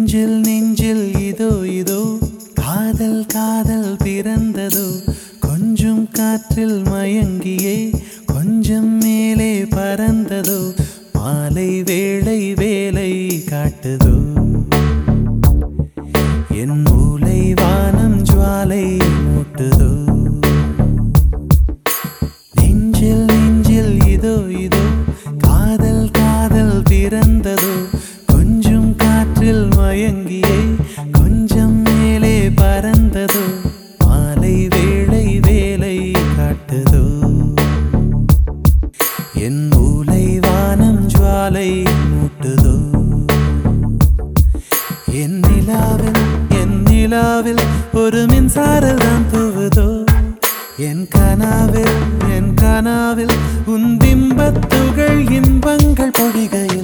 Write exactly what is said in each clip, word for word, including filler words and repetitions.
நெஞ்சில் நெஞ்சில் இதோ இதோ காதல் காதல் பிறந்ததோ கொஞ்சம் காற்றில் மயங்கியே கொஞ்சம் மேலே பறந்ததோ மாலை வேளை வேலை காட்டுதோ என் மூளை வானம் ஜுவாலை மூட்டுதோ நெஞ்சில் நெஞ்சில் இதோ இதோ காதல் காதல் பிறந்ததோ கொஞ்சம் காற்றில் மயங்கியே கொஞ்சம் மேலே பறந்ததோ மாலை வேளை வேலை காட்டுதோ என் மூளை வானம் ஜுவாலை மூட்டுதோ என் நிலாவில் என் நிலாவில் ஒரு மின்சாரம் தான் தூவுதோ என் கனாவில் என் கனாவில் உன் பிம்பத்துகள் இன்பங்கள் பொழிகையில்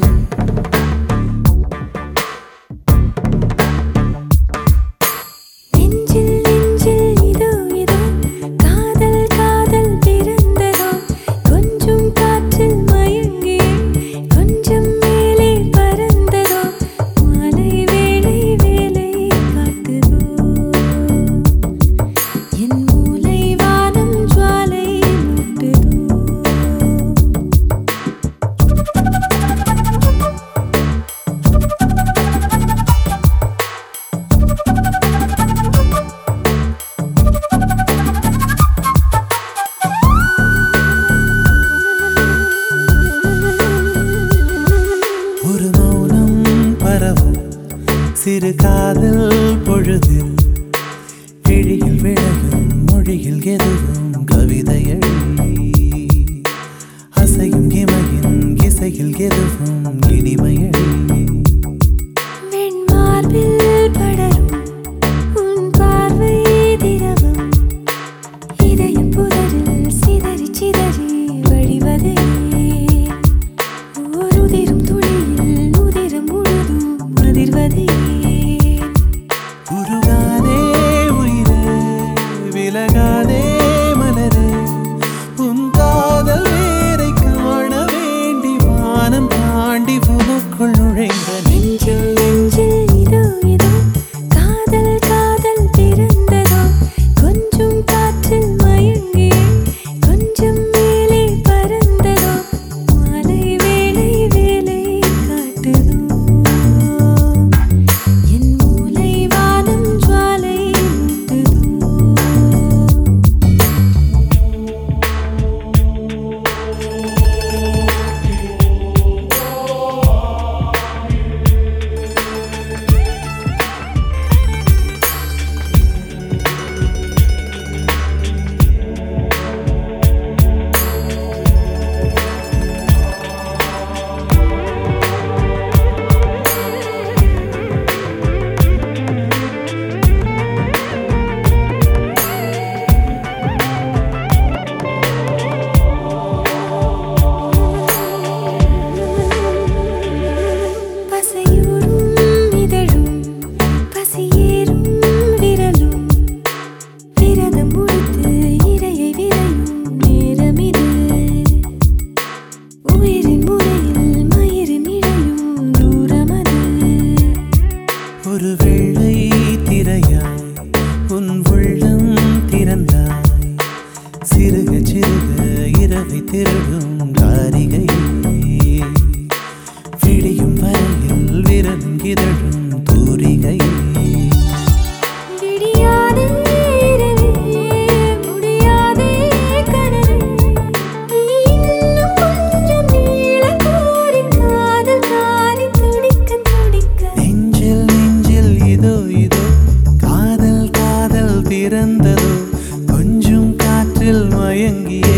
சிறு காதல் பொழுதில் விழியில் விழகும் மொழியில் எதுவும் கவிதையள் அசையும் இமையின் இசையில் எதுவும் இனிமையள் வெண்மார்பில் படரும் உன் பார்வை திரவம் இதயம் புதரில் சிதறி சிதறி வழிவதே ஓர் உதிரும் துளியில் உதிரம் முழுதும் அதிர்வதே உருகாதே உயிரே விலகாதே மலரே உன் காதல் வேரை காண வேண்டி வானம் தாண்டி உனக்குள் நுழைந்த நெஞ்சில் நெஞ்சில் இதோ இதோ காதல் காதல் பிறந்ததோ கொஞ்சம் காற்றில் மயங்கி கொஞ்சம் மேலே பறந்ததோ மாலை வேளை வேலை காட்டுதோ என் மூளை வானம் ஜுவாலை மூட்டுதோ பசையூரும் இதழும் பசியேறும் விரலும் விரதம் முடித்து இரையை விரையும் நேரமிது உயிரின் முறையில் மயிரின் இழையும் தூரமது ஒரு வெள்ளை திரையாய் உன் உள்ளம் திறந்தாய் சிறுக சிறுக இரவை திருடும் காரிகை விடியும் வரையில் விரலும் இதழும் தூரிகை விடியாதே இரவே முடியாதே கனவே இன்னும் கொஞ்சம் நீள கோரி காதல் காரி துடிக்க துடிக்க நெஞ்சில் நெஞ்சில் இதோ இதோ காதல் காதல் பிறந்ததோ கொஞ்சம் காற்றில் மயங்கியே